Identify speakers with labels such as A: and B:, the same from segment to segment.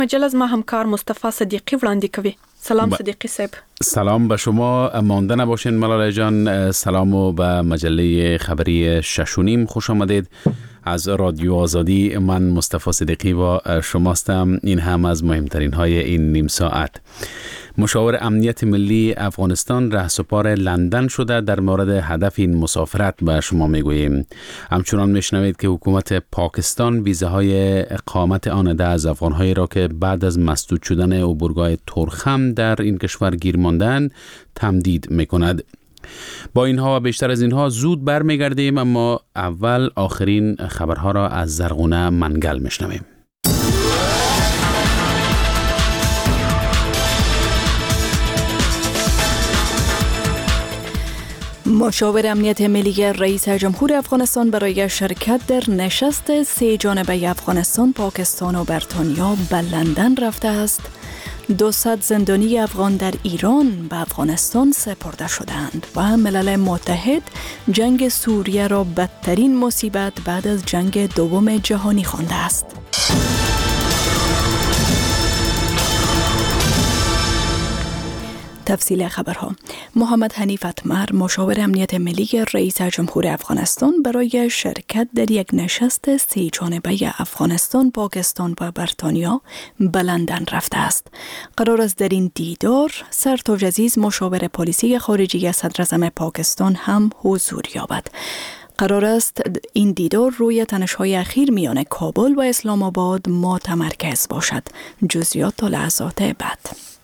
A: مجله از ما همکار مصطفی صدیقی وړاندې کوي. سلام صدیقی صاحب.
B: سلام به شما. مانده نباشین ملاله جان. سلام و به مجله خبری 6.5 خوش آمدید. از رادیو آزادی من مصطفی صدیقی با شماستم. این هم از مهمترین های این نیم ساعت. مشاور امنیت ملی افغانستان رهسپار لندن شده. در مورد هدف این مسافرت به شما میگوییم. همچنان میشنوید که حکومت پاکستان ویزاهای اقامت آنده از افغانهایی را که بعد از مسدود شدن عبورگاه تورخم در این کشور گیر ماندند تمدید میکند. با اینها و بیشتر از اینها زود برمیگردیم، اما اول آخرین خبرها را از زرغونه منگل میشنویم.
C: مشاور امنیت ملی رئیس جمهور افغانستان برای شرکت در نشست 3 جانبه افغانستان، پاکستان و بریتانیا به لندن رفته است. 200 زندانی افغان در ایران به افغانستان سپرده شدند و ملل متحد جنگ سوریه را بدترین مصیبت بعد از جنگ دوم جهانی خوانده است. تفصیل خبرها. محمد حنیف اتمر، مشاور امنیت ملی رئیس جمهور افغانستان برای شرکت در یک نشست 3 جانبه افغانستان، پاکستان و بریتانیا به لندن رفته است. قرار است در این دیدار سرتاج عزیز، مشاور پالیسی خارجی صدراعظم پاکستان هم حضور یابد. قرار است این دیدار روی تنش‌های اخیر میان کابل و اسلام آباد متمرکز باشد. جزئیات تا لحظات بعد.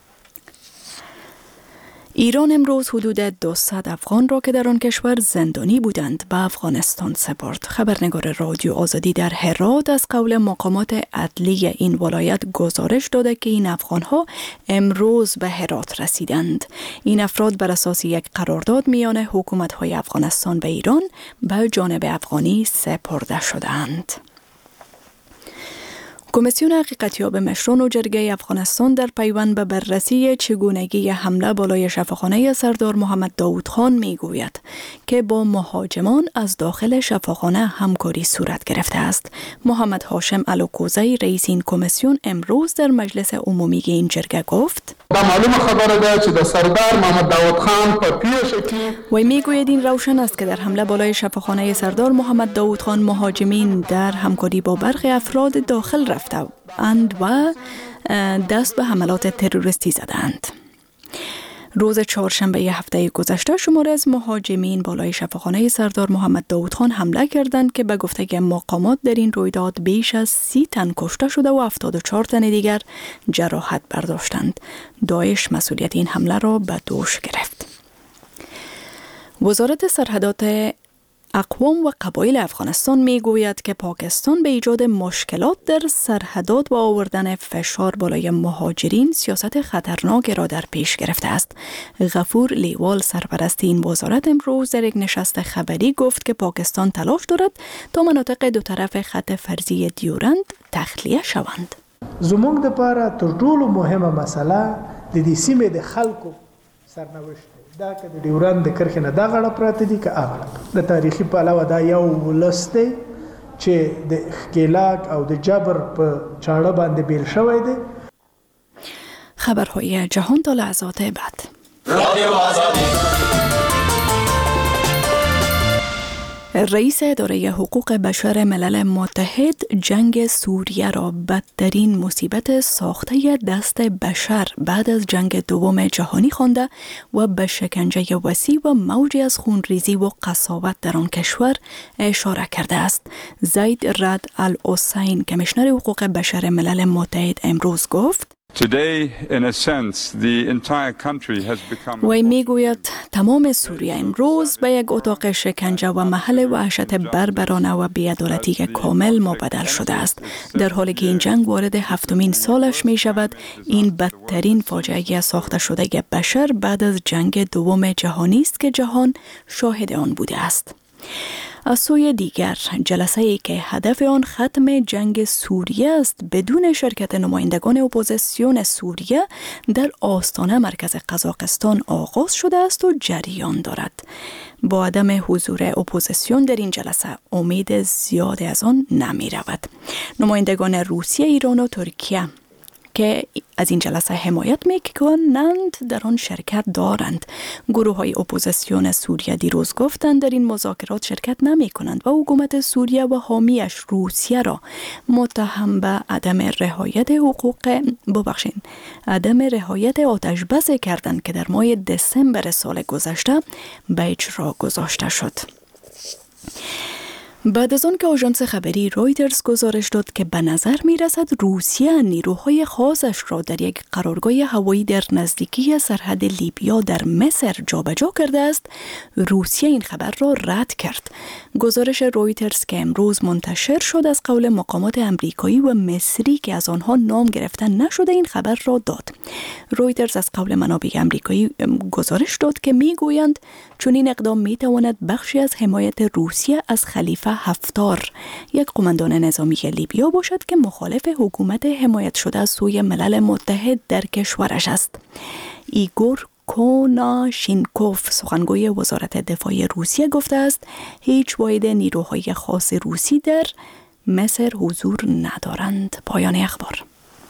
C: ایران امروز حدود 200 افغان را که در آن کشور زندانی بودند به افغانستان سپرد. خبرنگار رادیو آزادی در هرات از قول مقامات عدلی این ولایت گزارش داده که این افغان‌ها امروز به هرات رسیدند. این افراد بر اساس یک قرارداد میان حکومت‌های افغانستان و ایران به جانب افغانی سپرده شدند. کمیسیون حقیقتیاب مشران و جرگه افغانستان در پیوند به بررسی چگونگی حمله بالای شفاخانه سردار محمد داود خان میگوید که با مهاجمان از داخل شفاخانه همکاری صورت گرفته است. محمد هاشم الوکوزی، رئیس این کمیسیون، امروز در مجلس عمومی این جرگه گفت:
D: معلوم خبره ده چې د سردار محمد داود خان په پیش کې
C: و میگوید این روشن است که در حمله بالای شفاخانه سردار محمد داود خان مهاجمین در همکاری با برخی افراد داخل رفته اند و دست به حملات تروریستی زدند. روز چهارشنبه هفته گذشته شماری از مهاجمین بالای شفاخانه سردار محمد داود خان حمله کردند که به گفته مقامات در این رویداد بیش از 30 تن کشته شده و 74 تن دیگر جراحت برداشتند. داعش مسئولیت این حمله را به دوش گرفت. وزارت سرحدات اقوام و قبایل افغانستان می گوید که پاکستان به ایجاد مشکلات در سرحدات و آوردن فشار بالای مهاجرین سیاست خطرناک را در پیش گرفته است. غفور لیوال، سرپرست این وزارت، امروز در یک نشست خبری گفت که پاکستان تلاش دارد تا مناطق دو طرف خط فرضی دیورند تخلیه شوند.
E: زمونږ دپاره تر ټولو مهمه مسله د دې سیمې د خلکو سرنوشت دا که د ډیورند د کرښې نه دا غاړه پراته دي که هغه د تاریخي پلوه دا یو ولس دی چې د ښکېلاک او د جبر په چاړه باندې بیل شوی دی.
C: خبرهای جهان تا لحظات بعد. رئیس اداره حقوق بشر ملل متحد جنگ سوریه را بدترین مصیبت ساخته دست بشر بعد از جنگ دوم جهانی خوانده و به شکنجه وسیع و موجی از خونریزی و قساوت در آن کشور اشاره کرده است. زید رد الحسین، کمیشنر حقوق بشر ملل متحد، امروز گفت: وی میگوید تمام سوریه امروز به یک اتاق شکنجه و محل وحشت بربرانه و بی‌عدالتی کامل مبدل شده است. در حالی که این جنگ وارد 7مین سالش می شود، این بدترین فاجعه ساخته شده بشر بعد از جنگ دوم جهانی است که جهان شاهد آن بوده است. از سوی دیگر، جلسه‌ای که هدف آن ختم جنگ سوریه است بدون شرکت نمایندگان اپوزیسیون سوریه در آستانه مرکز قزاقستان آغاز شده است و جریان دارد. با عدم حضور اپوزیسیون در این جلسه امید زیاد از آن نمی رود. نمایندگان روسیه، ایران و ترکیه که از این جلسه حمایت میکنند در آن شرکت دارند. گروه های اپوزیسیون سوریه دیروز گفتند در این مذاکرات شرکت نمی کنند و حکومت سوریه و حامیش روسیه را متهم به عدم رعایت آتش بس کردند که در ماه دسامبر سال گذشته به اجرا گذاشته شد. بعد از آن که آژانس خبری رویترز گزارش داد که به نظر می رسد روسیه نیروهای خاصش را در یک قرارگاه هوایی در نزدیکی سرحد لیبیا در مصر جابجا کرده است، روسیه این خبر را رد کرد. گزارش رویترز که امروز منتشر شد از قول مقامات امریکایی و مصری که از آنها نام گرفته نشده این خبر را داد. رویترز از قول منابع امریکایی گزارش داد که می گویند چون این اقدام می تواند بخشی از حمایت روسیه از خلیفه حفتار، یک قماندان نظامی لیبیا باشد که مخالف حکومت حمایت شده از سوی ملل متحد در کشورش است. ایگور کوناشینکوف سخنگوی وزارت دفاع روسیه گفته است هیچ واحد نیروهای خاص روسی در مصر حضور ندارند. پایان اخبار.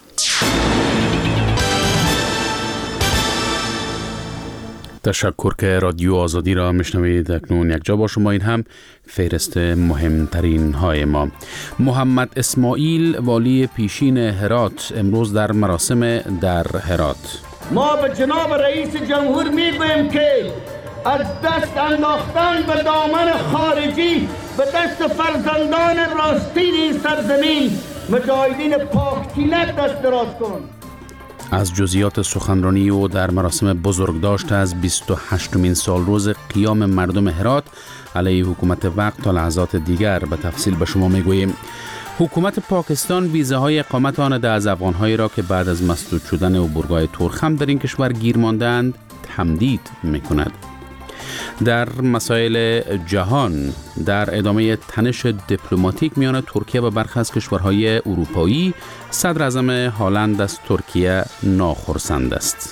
B: تشکر که رادیو آزادی را میشنوید. اکنون یک جا با شما، این هم فهرست مهمترین های ما. محمد اسماعیل والی پیشین هرات امروز در مراسم در هرات.
F: ما به جناب رئیس جمهور میگوییم که از دست انداختن به دامن خارجی به دست فرزندان راستین این سرزمین مجاهدین پاک‌طینت دست دراز کن.
B: از جزئیات سخنرانی او در مراسم بزرگداشت از 28مین سالروز قیام مردم هرات علیه حکومت وقت تا لحظات دیگر به تفصیل به شما میگوییم. حکومت پاکستان ویزاهای اقامت آن از افغانهایی را که بعد از مسدود شدن عبورگاه تورخم در این کشور گیر ماندند تمدید میکند. در مسائل جهان در ادامه تنش دیپلماتیک میان ترکیه و برخی از کشورهای اروپایی، صدر اعظم هالند از ترکیه ناخرسند است.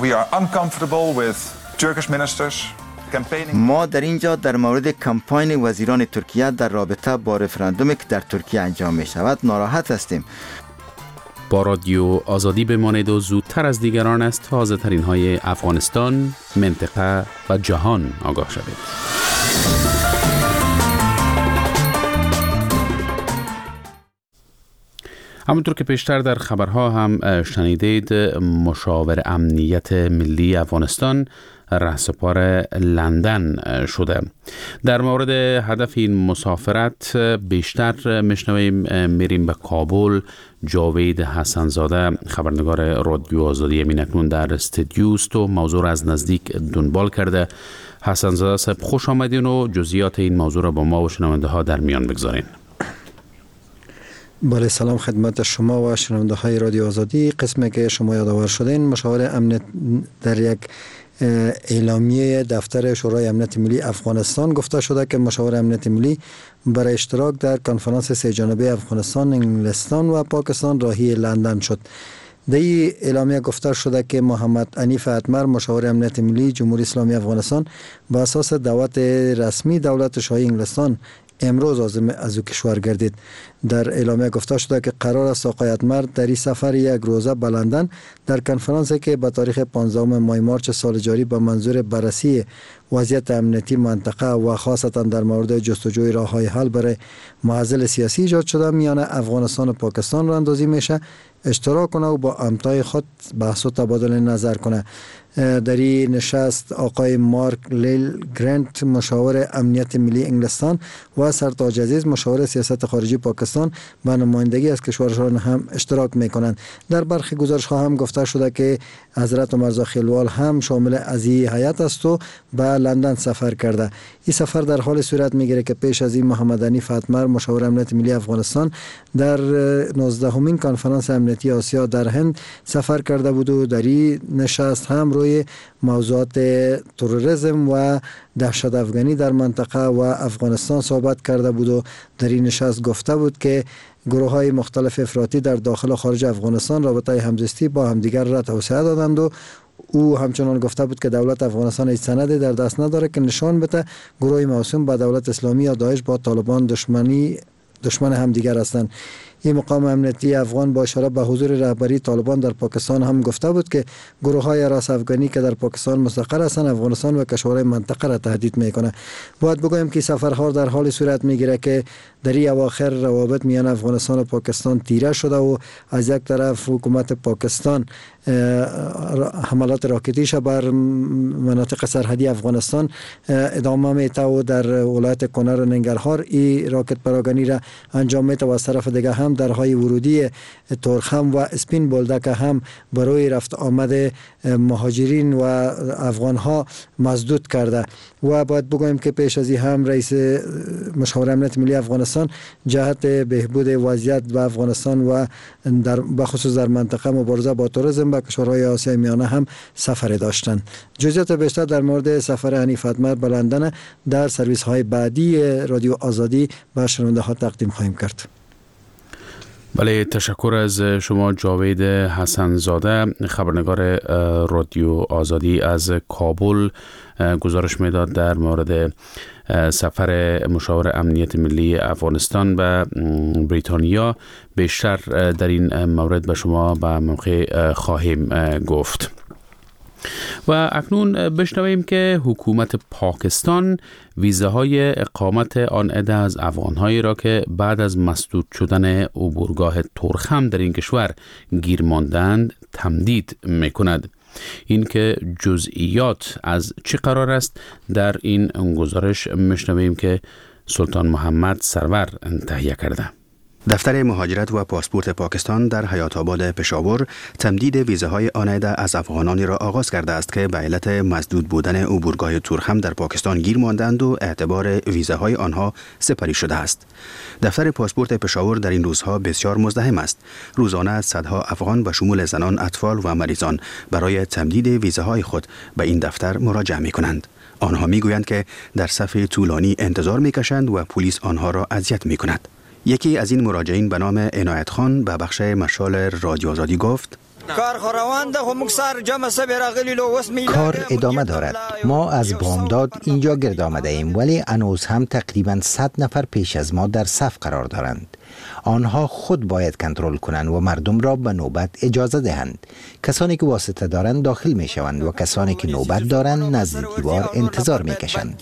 G: ما در اینجا در مورد کمپاین وزیران ترکیه در رابطه با رفراندومی که در ترکیه انجام می شود ناراحت هستیم.
B: با رادیو آزادی بمانید و زودتر از دیگران از تازه ترین های افغانستان، منطقه و جهان آگاه شوید. همونطور که پیشتر در خبرها هم شنیدید، مشاور امنیت ملی افغانستان رهسپار لندن شده. در مورد هدف این مسافرت بیشتر میشنویم. میریم به کابل. جاوید حسنزاده خبرنگار رادیو آزادی اکنون در استودیوست و موضوع را از نزدیک دنبال کرده. حسنزاده صاحب خوش آمدین و جزئیات این موضوع را با ما و شنونده ها در میان بگذارین.
H: بله، سلام خدمت شما و شنونده های رادیو آزادی. قسمی که شما یادآور شدین، مشاور امنیت در یک اعلامیه دفتر شورای امنیت ملی افغانستان گفته شده که مشاور امنیت ملی برای اشتراک در کنفرانس سه جانبه افغانستان، انگلستان و پاکستان راهی لندن شد. در این اعلامیه گفته شده که محمد حنیف اتمر مشاور امنیت ملی جمهوری اسلامی افغانستان با اساس دعوت رسمی دولت شاهی انگلستان امروز عازم از او کشور گردید. در اعلامیه گفته شده که قرار است آقای اتمر در این سفر یک روزه به لندن در کنفرانسی که به تاریخ 15 ماه مارچ سال جاری به منظور بررسی وضعیت امنیتی منطقه و خاصتا در مورد جستجوی راه‌های حل برای معضل سیاسی ایجاد شده میان افغانستان و پاکستان را اندازی میشه اشتراک کنه و با همتای خود بحث و تبادل نظر کنه. در این نشست آقای مارک لیل گرانت مشاور امنیت ملی انگلستان و سرتاج عزیز مشاور سیاست خارجی پاکستان به نمایندگی از کشورشان هم اشتراک میکنند. در برخی گزارش ها هم گفته شده که حضرت عمر خیلوال هم شامل از این هیئت است و به لندن سفر کرده. این سفر در حال صورت میگیره که پیش از این محمد حنیف اتمر مشاور امنیت ملی افغانستان در 19مین کنفرانس امنیتی آسیا در هند سفر کرده بود و در این نشست هم روی موضوعات تروریسم و دهشت افغانی در منطقه و افغانستان صحبت کرده بود و در این نشست گفته بود که گروه‌های مختلف افراطی در داخل و خارج افغانستان رابطه همزیستی با همدیگر را توسعه دادند و او همچنان گفته بود که دولت افغانستان هیچ سندی در دست نداره که نشان بده گروه موسوم به دولت اسلامی یا داعش با طالبان دشمن همدیگر هستند. این مقام امنیتی افغان با اشاره به حضور رهبری طالبان در پاکستان هم گفته بود که گروه‌های راست افغانی که در پاکستان مستقر هستند افغانستان و کشورهای منطقه را تهدید میکنه. باید بگویم که سفرها در حال صورت میگیره که در این اواخر روابط میان افغانستان و پاکستان تیره شده و از یک طرف حکومت پاکستان حملات راکتیش بر مناطق سرحدی افغانستان ادامه میده و در ولایت کنر و ننگرهار این راکت پراگنی را انجام میده و از طرف دیگه هم درهای ورودی تورخم و اسپین بولدک هم برای رفت آمد مهاجرین و افغان ها مسدود کرده. و باید بگویم که پیش از این هم رئیس مشاور امنیت ملی افغانستان جهت بهبود وضعیت به افغانستان و به خصوص در منطقه مبارزه با تروریسم به کشورهای آسیای میانه هم سفر داشتند. جزئیات بیشتر در مورد سفر حنیف اتمر به لندن در سرویس های بعدی رادیو آزادی به شنونده ها تقدیم خواهیم کرد.
B: بله، تشکر از شما جاوید حسن زاده. خبرنگار رادیو آزادی از کابل گزارش میداد در مورد سفر مشاور امنیت ملی افغانستان به بریتانیا. بیشتر در این مورد به شما به موقع خواهیم گفت. و اکنون بشنویم که حکومت پاکستان ویزاهای اقامت آن عده از افغانهایی را که بعد از مسدود شدن عبورگاه تورخم در این کشور گیر ماندند تمدید میکند. این که جزئیات از چه قرار است در این گزارش میشنویم که سلطان محمد سرور تهیه کرده.
I: دفتر مهاجرت و پاسپورت پاکستان در حیات آباد پشاور تمدید ویزاهای آن عده از افغانانی را آغاز کرده است که به علت مسدود بودن عبورگاه تورخم در پاکستان گیر ماندند و اعتبار ویزاهای آنها سپری شده است. دفتر پاسپورت پشاور در این روزها بسیار مزدحم است. روزانه صدها افغان به شمول زنان، اطفال و مریضان برای تمدید ویزاهای خود به این دفتر مراجعه می کنند. آنها می گویند که در صف طولانی انتظار می کشند و پلیس آنها را اذیت می کند. یکی از این مراجعین به نام عنایت خان به بخش مشال رادیو آزادی گفت:
J: کار ادامه دارد. ما از بامداد اینجا گرد آمده ایم ولی هنوز هم تقریبا 100 نفر پیش از ما در صف قرار دارند. آنها خود باید کنترل کنند و مردم را به نوبت اجازه دهند. کسانی که واسطه دارند داخل می شوند و کسانی که نوبت دارند نزد دیوار انتظار می کشند.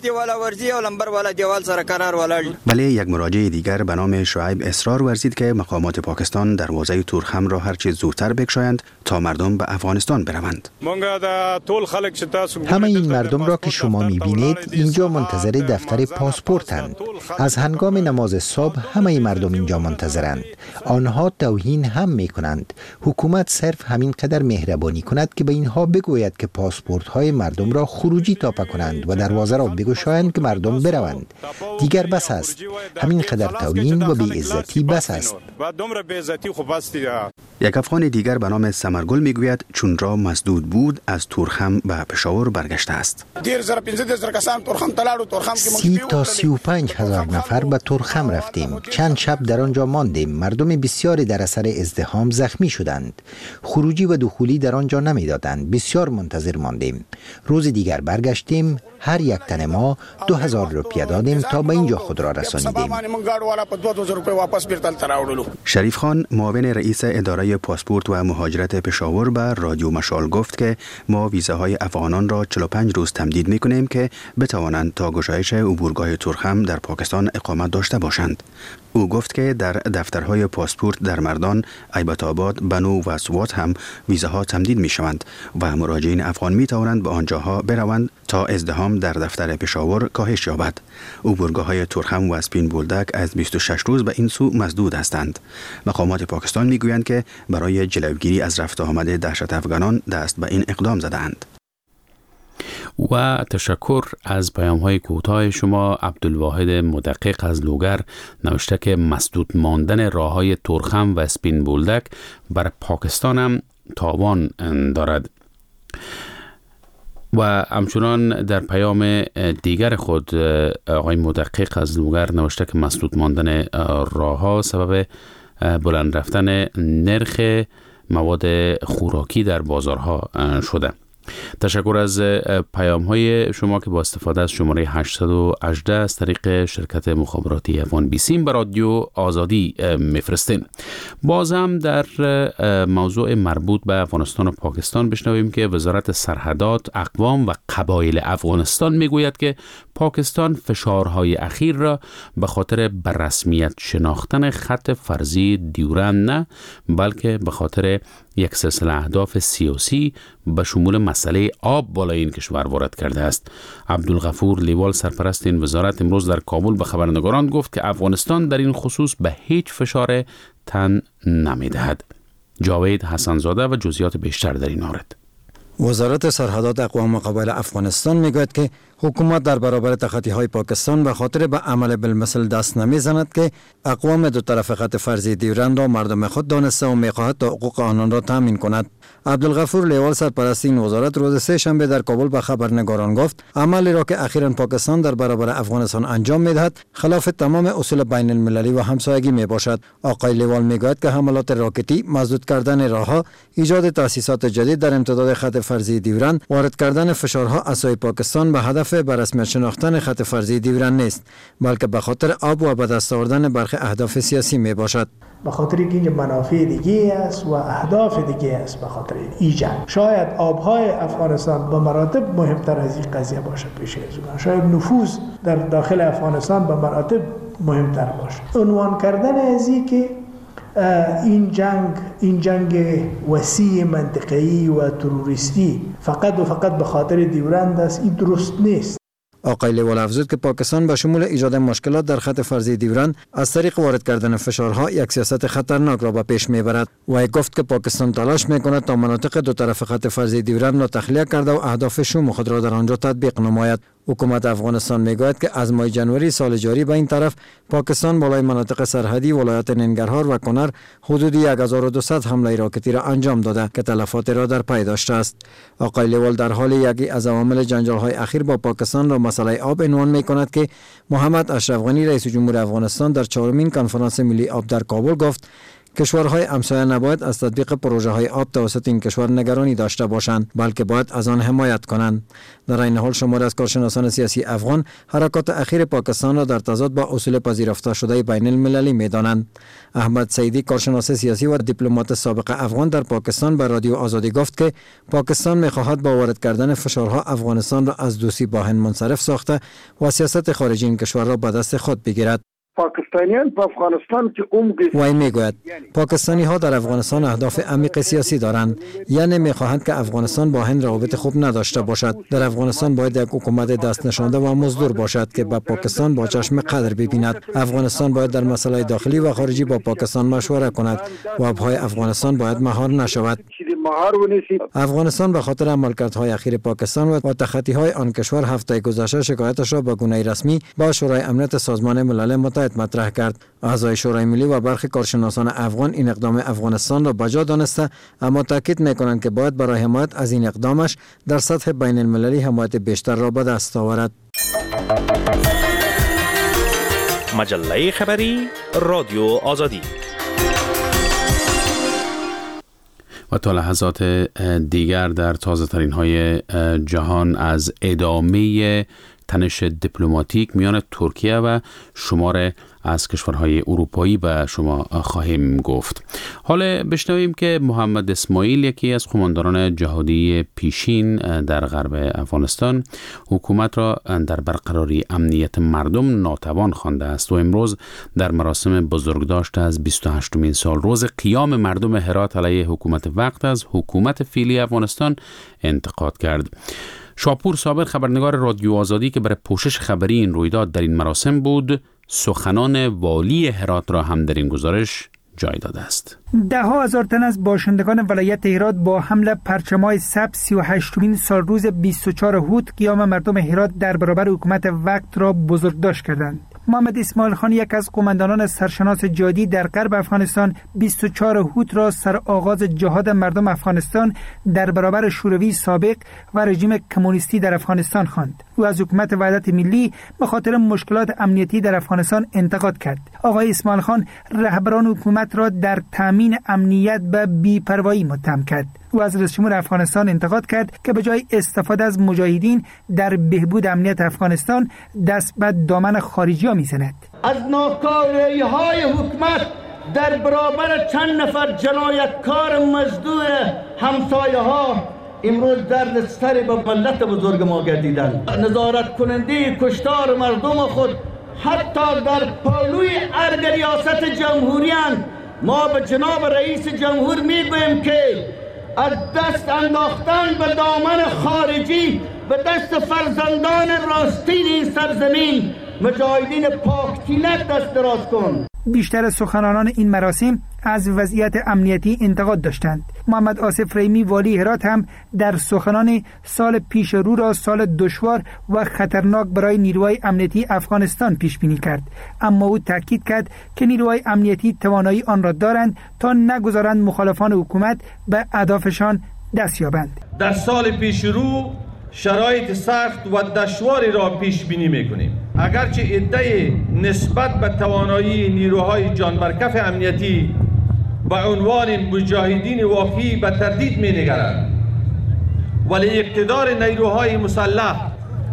I: بله، یک مراجع دیگر به نام شعیب اصرار ورزید که مقامات پاکستان دروازه تورخم را هرچه زودتر بگشایند تا مردم به افغانستان بروند.
J: همه این مردم را که شما می بینید اینجا منتظر دفتر پاسپورتند. از هنگام نماز صبح همه مردم اینجا منتظرند. آنها توهین هم می کنند. حکومت صرف همین قدر مهربانی کند که به اینها بگوید که پاسپورت های مردم را خروجی تاپه کنند و دروازه را بگشایند که مردم بروند. دیگر بس است. همین قدر توهین و بی‌عزتی بس است.
I: یک افغان دیگر به نام سمرگل میگوید چون را مسدود بود از تورخم به پشاور برگشته است.
J: 30 تا 35 هزار نفر به تورخم رفتیم. چند شب در آنجا ماندیم. مردم بسیاری در اثر ازدحام زخمی شدند. خروجی و دخولی در آنجا نمیدادند. بسیار منتظر ماندیم. روز دیگر برگشتیم. هر یک تن ما 2000 روپیه دادیم تا به اینجا خود را رسانیدیم.
I: شریف خان معاون رئیس اداره پاسپورت و مهاجرت پشاور به رادیو مشال گفت که ما ویزاهای افغانان را 45 روز تمدید می‌کنیم که بتوانند تا گشایش عبورگاه تورخم در پاکستان اقامت داشته باشند. او گفت که در دفترهای پاسپورت در مردان، ایبت آباد، بنو و سوات هم ویزاها تمدید می‌شوند و مراجعین افغان می‌توانند به آنجاها بروند تا ازدحام در دفتر پشاور کاهش یابد. عبورگاه‌های تورخم و اسپین بولدک از 26 روز به این سو مسدود هستند. مقامات پاکستان می‌گویند که برای جلوگیری از رفت آمد دهشت افغانان دست به این اقدام زدند.
B: و تشکر از پیام‌های کوتاه شما. عبدالواحد مدقق از لوگر نوشته که مسدود ماندن راه‌های تورخم و اسپین بولدک بر پاکستان هم تاوان دارد. و همچنان در پیام دیگر خود آقای مدقق از لوگر نوشته که مسدود ماندن راه‌ها سبب بلند رفتن نرخ مواد خوراکی در بازارها شده. تشکر از پیام های شما که با استفاده از شماره 818 از طریق شرکت مخابراتی افغان بیسیم به رادیو آزادی میفرستین. باز هم در موضوع مربوط به افغانستان و پاکستان بشنویم که وزارت سرحدات، اقوام و قبایل افغانستان میگوید که پاکستان فشارهای اخیر را به خاطر به رسمیت شناختن خط فرضی دیورند نه، بلکه به خاطر یک سلسله اهداف سیاسی به شمول مسئله آب بالای این کشور وارد کرده است. عبدالغفور لیوال، سرپرست این وزارت، امروز در کابل به خبرنگاران گفت که افغانستان در این خصوص به هیچ فشار تن نمی‌دهد. جاوید حسنزاده و جزئیات بیشتر در این مورد.
H: وزارت سرحدات اقوام و قبایل افغانستان میگوید که حکومت در برابر تخطی‌های پاکستان به خاطر به عمل بالمثل دست نمیزند که اقوام دو طرف خط فرضی دیورند را مردم خود دانسته و میخواهد تا حقوق آنان را تامین کند. عبدالغفور لیوال، سرپرست این وزارت، روز سه شنبه در کابل به خبرنگاران گفت عملی را که اخیراً پاکستان در برابر افغانستان انجام میدهد خلاف تمام اصول بین المللی و همسایگی می باشد. آقای لیوال میگوید که حملات راکتی، مسدود کردن راهها، ایجاد تأسیسات جدید در امتداد خط فرضی دیورند، وارد کردن فشارها از سوی پاکستان به هدف به رسمیت شناختن خط فرضی دیورند نیست، بلکه به خاطر آب و به دست آوردن برخی اهداف سیاسی می باشد.
E: به خاطر اینکه منافع دیگه است و اهداف دیگه است. به خاطر این جنگ شاید آبهای افغانستان به مراتب مهمتر از این قضیه باشه پیش از اون. شاید نفوذ در داخل افغانستان به مراتب مهمتر باشه. عنوان کردن از این که این جنگ وسیع منطقه‌ای و تروریستی فقط و فقط به خاطر دیورند است، این درست نیست.
H: آقای لیوال افزود که پاکستان به شمول ایجاد مشکلات در خط فرضی دیورند از طریق وارد کردن فشارها یک سیاست خطرناک را به پیش میبرد و گفت که پاکستان تلاش میکند تا مناطق دو طرف خط فرضی دیورند را تخلیه کرده و اهداف شوم خود را در آنجا تطبیق نماید. حکومت افغانستان میگوید که از ماه جنوری سال جاری به این طرف پاکستان بالای مناطق سرحدی ولایت ننگرهار و کنر حدود 1200 حمله راکتی را انجام داده که تلفات را در پی داشته است. آقای لیوال در حال یکی از عوامل جنجال‌های اخیر با پاکستان را مسئله آب عنوان می‌کند که محمد اشرف غنی رئیس جمهور افغانستان در 4مین کنفرانس ملی آب در کابل گفت کشورهای همسایه نباید از تطبیق پروژه های آب توسط این کشور نگرانی داشته باشند، بلکه باید از آن حمایت کنند. در این حال شماری از کارشناسان سیاسی افغان حرکات اخیر پاکستان را در تضاد با اصول پذیرفته شده بین المللی می‌دانند. احمد سیدی، کارشناس سیاسی و دیپلمات سابق افغان، در پاکستان به رادیو آزادی گفت که پاکستان می‌خواهد با وارد کردن فشارها افغانستان را از دوستی با هند منصرف ساخته و سیاست خارجی این کشور را به دست خود بگیرد.
K: پاکستانیان په افغانستان کې
H: وای میگوید پاکستانی ها در افغانستان اهداف عمیق سیاسی دارند، یعنی میخواهند که افغانستان با هند روابط خوب نداشته باشد. در افغانستان باید یک حکومت دست نشانده و مزدور باشد که با پاکستان با چشم قدر ببیند. افغانستان باید در مسائل داخلی و خارجی با پاکستان مشوره کند و آبهای افغانستان باید مهار نشود. افغانستان به خاطر عملکردهای اخیر پاکستان و تخطی‌های آن کشور هفته گذشته شکایتش را به گونه رسمی با شورای امنیت سازمان ملل متحد مطرح کرد. اعضای شورای ملی و برخی کارشناسان افغان این اقدام افغانستان را بجا دانسته، اما تاکید می‌کنند که باید برای حمایت از این اقدامش در سطح بین المللی حمایت بیشتر را به دست آورد.
L: مجله خبری رادیو آزادی.
B: و تا لحظات دیگر در تازه ترین های جهان از ادامه تنش دیپلماتیک میان ترکیه و شمار از کشورهای اروپایی به شما خواهیم گفت. حالا بشنویم که محمد اسماعیل، یکی از قماندانان جهادی پیشین در غرب افغانستان، حکومت را در برقراری امنیت مردم ناتوان خوانده است و امروز در مراسم بزرگداشت از 28مین سال روز قیام مردم هرات علیه حکومت وقت از حکومت فعلی افغانستان انتقاد کرد. شاپور صابر، خبرنگار رادیو آزادی که برای پوشش خبری این رویداد در این مراسم بود، سخنان والی هرات را هم در این گزارش جای داده است.
M: ده ها هزار تن از باشندگان ولایت هرات با حمل پرچم‌های سبز 38مین سال روز 24 هوت قیام مردم هرات در برابر حکومت وقت را بزرگداشت کردند. محمد اسماعیل خان، یک از قماندانان سرشناس جهادی در غرب افغانستان، 24 هوت را سرآغاز جهاد مردم افغانستان در برابر شوروی سابق و رژیم کمونیستی در افغانستان خواند. او از حکومت وحدت ملی به خاطر مشکلات امنیتی در افغانستان انتقاد کرد. آقای اسماعیل خان رهبران حکومت را در تامین امنیت به بی‌پروایی متهم کرد. او از رئیس جمهور افغانستان انتقاد کرد که به جای استفاده از مجاهدین در بهبود امنیت افغانستان دست به دامن خارجی‌ها می‌زند.
F: از ناکاری‌های حکومت در برابر چند نفر جنایتکار مزدور همسایه‌ها امروز درد سر به ملت بزرگ ما گردیدند. نظارت کننده کشتار مردم خود حتی در پالوی ارگ ریاست جمهوریان، ما به جناب رئیس جمهور میگوییم که از دست انداختن به دامن خارجی به دست فرزندان راستین این سرزمین مجاهدین پاک‌طینت دست دراز کن.
M: بیشتر سخنرانان این مراسم از وضعیت امنیتی انتقاد داشتند. محمد آصف رحیمی والی هرات هم در سخنان سال پیش رو را سال دشوار و خطرناک برای نیروهای امنیتی افغانستان پیش بینی کرد، اما او تاکید کرد که نیروهای امنیتی توانایی آن را دارند تا نگذارند مخالفان حکومت به اهدافشان دست یابند.
N: در سال پیش رو شرایط سخت و دشواری را پیش بینی می‌کنیم. اگرچه ادعای نسبت به توانایی نیروهای جانبرکف امنیتی به عنوان مجاهدین واقعی به تردید می‌نگرند، ولی اقتدار نیروهای مسلح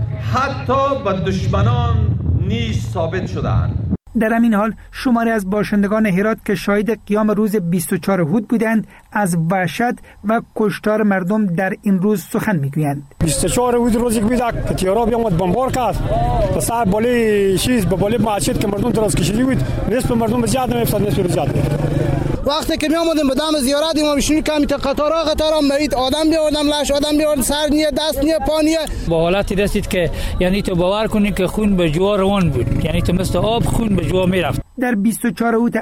N: حتی به دشمنان نیز ثابت شده‌اند.
M: در همین حال شماری از باشندگان هرات که شاهد قیام روز 24 هود بودند از وحشت و کشتار مردم در این روز سخن میگویند.
O: 24 هود روزی که که تیارا بیامد بمبار کرد و صاحب بالی چیز به بالی معاشید که مردم دراز کشیدی بود، نصف مردم زیاد نمی‌افتاد، نصف زیاد.
P: وقتی که میامدیم به دم زیارت ما میشیم کمی قطارا مرید آدم بیاردم لاش آدم بیارد سر نیه دست نیه پا نیه.
Q: با حالتی رسید که یعنی تو باور کنی که خون به جوا روان بود، یعنی تو مثل آب خون به جوا میرفت.
M: در 24 اوت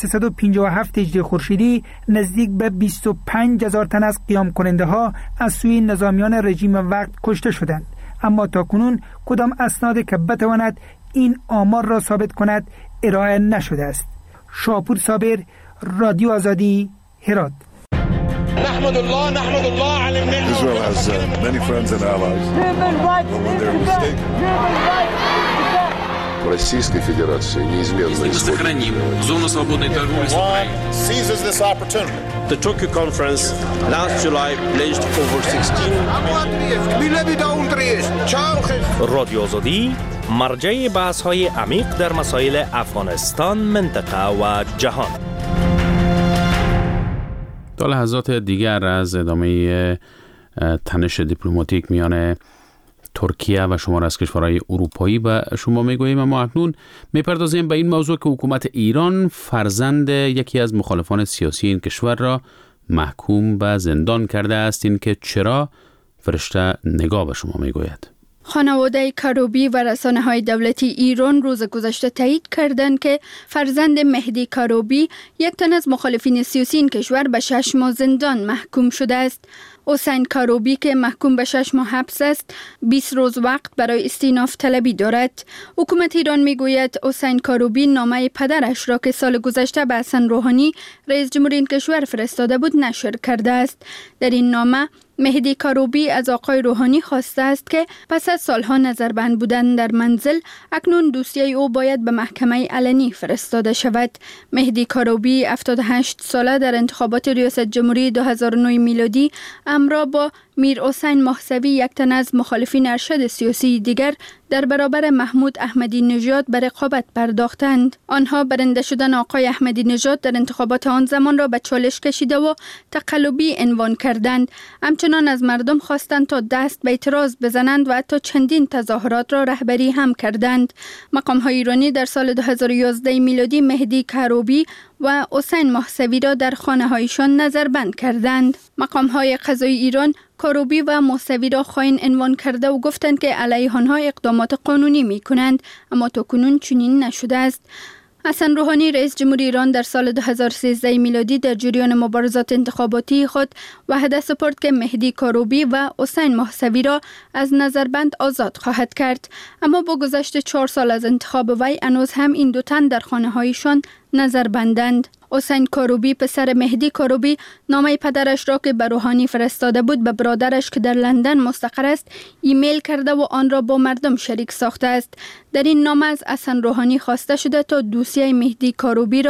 M: 1357 هجری خورشیدی نزدیک به 25,000 تن از قیام کننده ها از سوی نظامیان رژیم وقت کشته شدند، اما تاکنون کدام اسنادی که بتواند این آمار را ثابت کند ارائه نشده است. شاپور صابر، رادیو آزادی، هرات.
R: نحمد الله على النعمة. Israel has many friends and allies.
S: Российской Федерации неизменно
T: сохраним зону свободной торговли с Украиной.
R: Seizes this opportunity.
U: The Tokyo conference last July pledged over 16
L: رادیو آزادی مرجع بحث‌های عمیق در مسائل افغانستان، منطقه و جهان.
B: تا لحظات دیگر از ادامه تنش دیپلماتیک میان ترکیه و شمار از کشورهای اروپایی به شما میگوییم، اما اکنون میپردازیم به این موضوع که حکومت ایران فرزند یکی از مخالفان سیاسی این کشور را محکوم به زندان کرده است. این که چرا؟ فرشته نگاه به شما میگوید.
C: خانواده کروبی و رسانه‌های دولتی ایران روز گذشته تایید کردند که فرزند مهدی کروبی، یک تن از مخالفین سیاسی این کشور، به 6 ماه زندان محکوم شده است. حسین کروبی که محکوم به 6 ماه حبس است، 20 روز وقت برای استئناف طلبی دارد. حکومت ایران میگوید حسین کروبی نامه پدرش را که سال گذشته به حسن روحانی رئیس جمهور این کشور فرستاده بود نشر کرده است. در این نامه مهدی کروبی از آقای روحانی خواسته است که پس از سالها نظربند بودن در منزل، اکنون دوسیه او باید به محکمه علنی فرستاده شود. مهدی کروبی 78 ساله در انتخابات ریاست جمهوری 2009 میلادی همراه با میر حسین محسوی، یک تن از مخالفین ارشد سیاسی دیگر، در برابر محمود احمدی نژاد به رقابت پرداختند. آنها برنده شدن آقای احمدی نژاد در انتخابات آن زمان را به چالش کشیده و تقلبی عنوان کردند. همچنان از مردم خواستند تا دست به اعتراض بزنند و حتی چندین تظاهرات را رهبری هم کردند. مقام‌های ایرانی در سال 2011 میلادی مهدی کروبی و حسین محسوی را در خانه‌هایشان نظربند کردند. مقام‌های قضایی ایران کروبی و محسوی را خائن عنوان کرده و گفتند که علیه آنها اقدامات قانونی می‌کنند، اما تاکنون چنین نشده است. حسن روحانی رئیس جمهوری ایران در سال 2013 میلادی در جریان مبارزات انتخاباتی خود وعده سپرد که مهدی کروبی و حسین محسوی را از نظربند آزاد خواهد کرد، اما با گذشت 4 سال از انتخاب وی هنوز هم این دو تن در خانه‌هایشان نظربندند. حسین کروبی پسر مهدی کروبی نامه پدرش را که به روحانی فرستاده بود به برادرش که در لندن مستقر است ایمیل کرده و آن را با مردم شریک ساخته است. در این نامه از حسن روحانی خواسته شده تا دوسیه مهدی کروبی را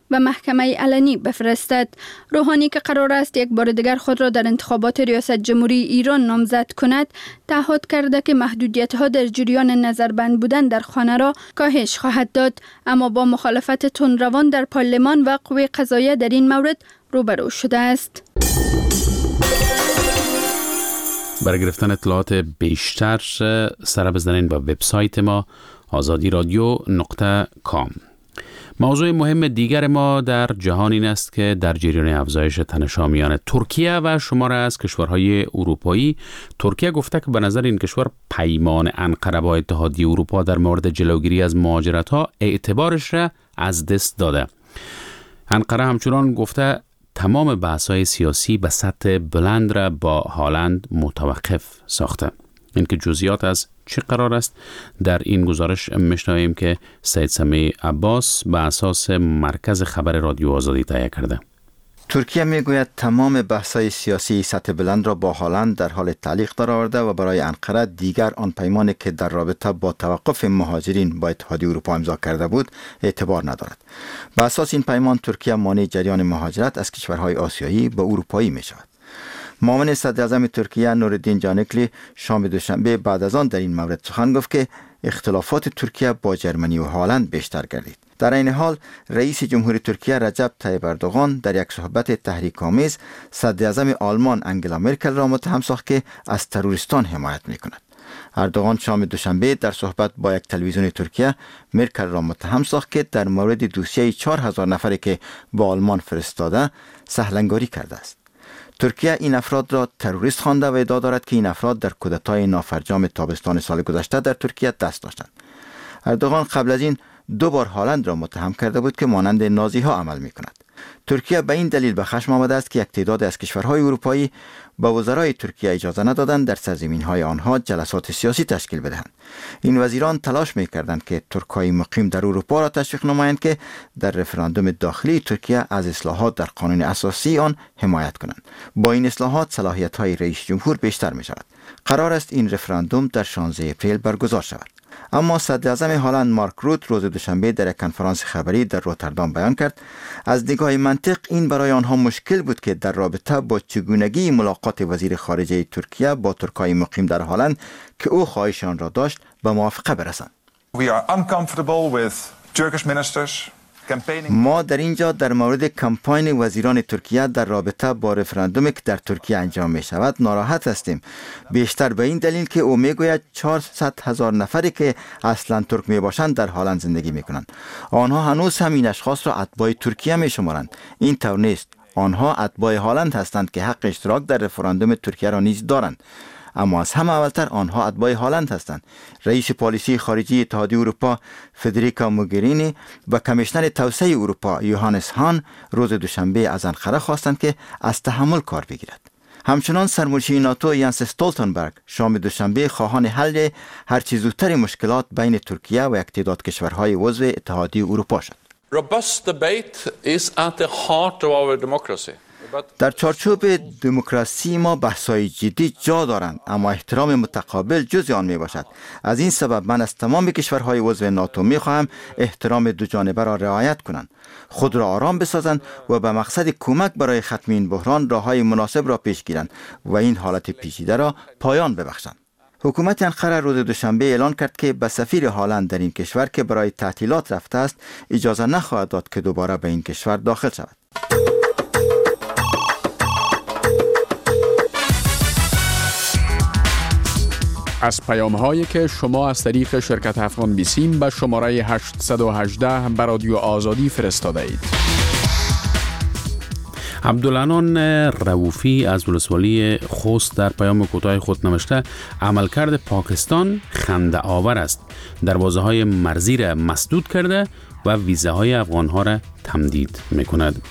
A: به محکمه علنی بفرستد. روحانی که قرار است یک بار دیگر خود را در انتخابات ریاست جمهوری ایران نامزد کند، تعهد کرده که محدودیت‌ها در جریان نظربند بودن در خانه را کاهش خواهد داد، اما با مخالفت تندروان در پارلمان و قوه قضاییه در این مورد روبرو شده است.
B: برای گرفتن اطلاعات بیشتر سر بزنین با وبسایت ما azadi.radio.com. موضوع مهم دیگر ما در جهان این است که در جریان افزایش تنش میان ترکیه و شمار از کشورهای اروپایی، ترکیه گفته که به نظر این کشور پیمان انقره با اتحادیه اروپا در مورد جلوگیری از مهاجرت‌ها اعتبارش را از دست داده. انقره همچنان گفته تمام بحث‌های سیاسی به سطح بلند را با هالند متوقف ساخته. این که جزئیات از چه قرار است در این گزارش میشنویم که سید سمیع عباس به اساس مرکز خبر رادیو آزادی تهیه کرده.
G: ترکیه میگوید تمام بحث‌های سیاسی سطح بلند را با هالند در حال تعلیق در آورده و برای انقره دیگر آن پیمانی که در رابطه با توقف مهاجرین با اتحادیه اروپا امضا کرده بود اعتبار ندارد. به اساس این پیمان ترکیه مانع جریان مهاجرت از کشورهای آسیایی به اروپایی می شود. معاون صدر اعظم ترکیه نوردین جانکلی شام دوشنبه بعد از آن در این مورد سخن گفت که اختلافات ترکیه با جرمنی و هالند بیشتر گردید. در این حال رئیس جمهوری ترکیه رجب طیب اردوغان در یک صحبت تحریک‌آمیز صدر اعظم آلمان انگلا مرکل را متهم ساخت که از تروریستان حمایت می‌کند. اردوغان شام دوشنبه در صحبت با یک تلویزیون ترکیه مرکل را متهم ساخت که در مورد دوسیه 4000 نفری که با آلمان فرستاده سهلنگاری کرده است. ترکیه این افراد را تروریست خوانده و ادعا دارد که این افراد در کودتای نافرجام تابستان سال گذشته در ترکیه دست داشتند. اردوغان قبل از این 2 بار هالند را متهم کرده بود که مانند نازی ها عمل می کند. ترکیه به این دلیل به خشم آمده است که یک تعداد از کشورهای اروپایی با وزرای ترکیه اجازه ندادند در سرزمین‌های آنها جلسات سیاسی تشکیل بدهند. این وزیران تلاش می‌کردند که ترک‌های مقیم در اروپا را تشویق نمایند که در رفراندوم داخلی ترکیه از اصلاحات در قانون اساسی آن حمایت کنند. با این اصلاحات صلاحیت‌های رئیس جمهور بیشتر می‌شود. قرار است این رفراندوم در 16 اپریل برگزار شود. اما صدر اعظم هالند مارک روت روز دوشنبه در یک کنفرانس خبری در روتردام بیان کرد از نگاه منطق این برای آنها مشکل بود که در رابطه با چگونگی ملاقات وزیر خارجه ترکیه با ترکای مقیم در هالند که او خواهش آن را داشت به موافقه برسند. ما در اینجا در مورد کمپاین وزیران ترکیه در رابطه با رفراندومی که در ترکیه انجام می شود ناراحت هستیم، بیشتر به این دلیل که او می گوید 400,000 نفری که اصلا ترک می باشند در هالند زندگی می کنند. آنها هنوز هم این اشخاص را اتباع ترکیه می شمارند. این طور نیست. آنها اتباع هالند هستند که حق اشتراک در رفراندوم ترکیه را نیز دارند. اما از همه اولتر آنها اتباع هالند هستند. رئیس پالیسی خارجی اتحادیه اروپا فدریکا موگرینی و کمیشنر توسعه اروپا یوهانس هان روز دوشنبه از انقره خواستند که از تحمل کار بگیرد. همچنان سرمنشی ناتو یانس استولتنبرگ شام دوشنبه خواهان حل هرچه زودتر مشکلات بین ترکیه و یک تعداد کشورهای عضو اتحادیه اروپا شد.
T: Robust debate is at the heart of our democracy.
G: در چارچوب دموکراسی ما بحث‌های جدی جا دارند، اما احترام متقابل جزء آن می باشد. از این سبب من از تمام کشورهای عضو ناتو می خواهم احترام دو جانبه را رعایت کنند، خود را آرام بسازند و به مقصد کمک برای ختم این بحران راههای مناسب را پیش گیرند و این حالت پیچیده را پایان ببخشند. حکومت انقره روز دوشنبه اعلان کرد که به سفیر هالند در این کشور که برای تعطیلات رفته است اجازه نخواهد داد که دوباره به این کشور داخل شود.
V: از پیام‌هایی که شما از طریق شرکت افغان بیسیم به شماره 818 به رادیو آزادی فرستاده اید.
B: عبدالعنان رؤوفی از ولسوالی خوست در پیام کوتاه خود نوشته عملکرد پاکستان خنده آور است. دروازه‌های مرزی را مسدود کرده و ویزاهای افغان‌ها را تمدید می‌کند.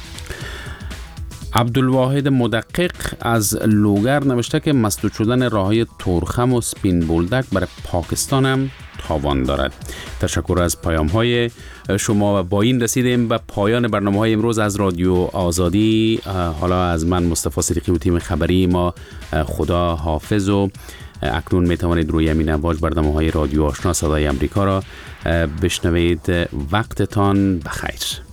B: عبدالواحد مدقق از لوگر نوشته که مسدود شدن راههای تورخم و سپین بولدک برای پاکستان هم تاوان دارد. تشکر از پیام‌های شما و با این رسیدیم به پایان برنامه‌های امروز از رادیو آزادی. حالا از من مصطفی صدیقی و تیم خبری ما خدا حافظ و اکنون میتوانید روی همین امواج برنامه‌های رادیو آشنا صدای امریکا را بشنوید. وقتتان بخیر.